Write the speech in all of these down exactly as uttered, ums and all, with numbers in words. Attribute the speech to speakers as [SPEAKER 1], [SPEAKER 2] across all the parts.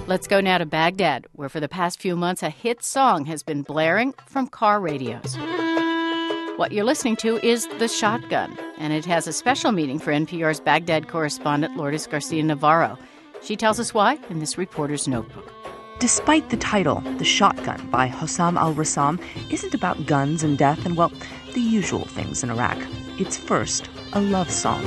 [SPEAKER 1] Let's go now to Baghdad, where for the past few months a hit song has been blaring from car radios. What you're listening to is The Shotgun, and it has a special meaning for N P R's Baghdad correspondent Lourdes Garcia-Navarro. She tells us why in this reporter's notebook.
[SPEAKER 2] Despite the title, The Shotgun by Hossam al-Rassam isn't about guns and death and, well, the usual things in Iraq. It's first a love song.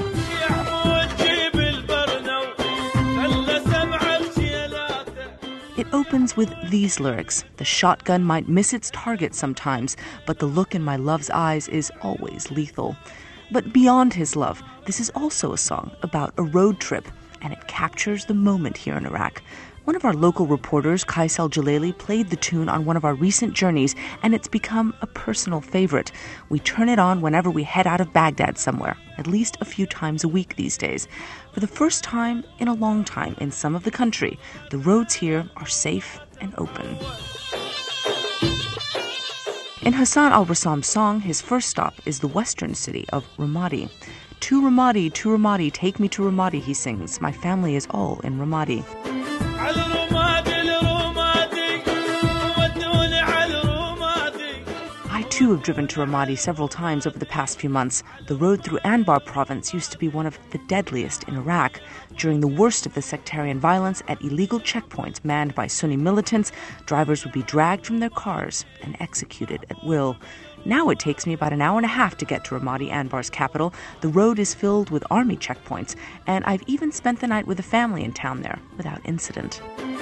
[SPEAKER 2] It opens with these lyrics. The shotgun might miss its target sometimes, but the look in my love's eyes is always lethal. But beyond his love, this is also a song about a road trip, and it captures the moment here in Iraq. One of our local reporters, Qais Al-Jalali, played the tune on one of our recent journeys, and it's become a personal favorite. We turn it on whenever we head out of Baghdad somewhere, at least a few times a week these days. For the first time in a long time in some of the country, the roads here are safe and open. In Hossam al-Rassam's song, his first stop is the western city of Ramadi. To Ramadi, to Ramadi, take me to Ramadi, he sings. My family is all in Ramadi. I too have driven to Ramadi several times over the past few months. The road through Anbar province used to be one of the deadliest in Iraq. During the worst of the sectarian violence, at illegal checkpoints manned by Sunni militants, drivers would be dragged from their cars and executed at will. Now it takes me about an hour and a half to get to Ramadi, Anbar's capital. The road is filled with army checkpoints, and I've even spent the night with a family in town there without incident.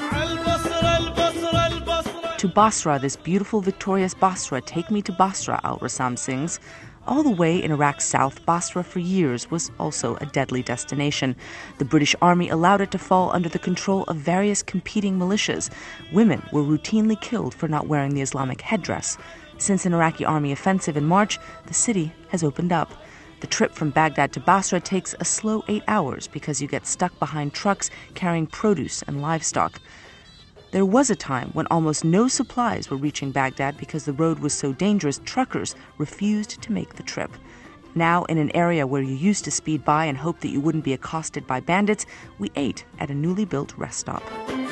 [SPEAKER 2] To Basra, this beautiful, victorious Basra, take me to Basra, al-Rassam sings. All the way in Iraq's south, Basra for years was also a deadly destination. The British Army allowed it to fall under the control of various competing militias. Women were routinely killed for not wearing the Islamic headdress. Since an Iraqi army offensive in March, the city has opened up. The trip from Baghdad to Basra takes a slow eight hours because you get stuck behind trucks carrying produce and livestock. There was a time when almost no supplies were reaching Baghdad because the road was so dangerous, truckers refused to make the trip. Now, in an area where you used to speed by and hope that you wouldn't be accosted by bandits, we ate at a newly built rest stop.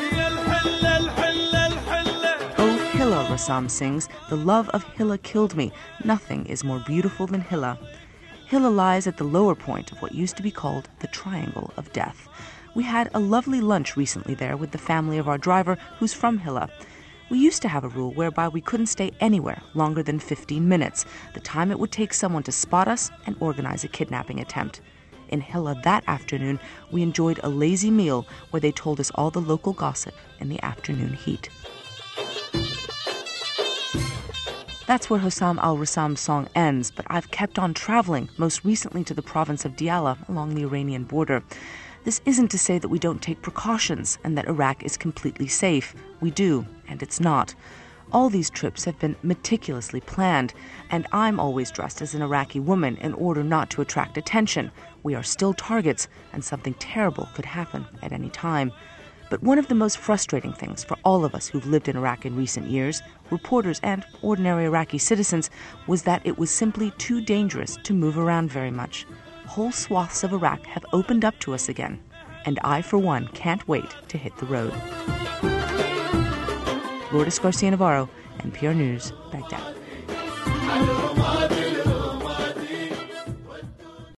[SPEAKER 2] Oh, Hilla, Rassam sings, the love of Hilla killed me. Nothing is more beautiful than Hilla. Hilla lies at the lower point of what used to be called the Triangle of Death. We had a lovely lunch recently there with the family of our driver, who's from Hilla. We used to have a rule whereby we couldn't stay anywhere longer than fifteen minutes, the time it would take someone to spot us and organize a kidnapping attempt. In Hilla that afternoon, we enjoyed a lazy meal where they told us all the local gossip in the afternoon heat. That's where Hossam al-Rassam's song ends, but I've kept on traveling, most recently to the province of Diyala along the Iranian border. This isn't to say that we don't take precautions and that Iraq is completely safe. We do, and it's not. All these trips have been meticulously planned, and I'm always dressed as an Iraqi woman in order not to attract attention. We are still targets, and something terrible could happen at any time. But one of the most frustrating things for all of us who've lived in Iraq in recent years, reporters and ordinary Iraqi citizens, was that it was simply too dangerous to move around very much. Whole swaths of Iraq have opened up to us again, and I, for one, can't wait to hit the road. Lourdes Garcia-Navarro, N P R News, Baghdad.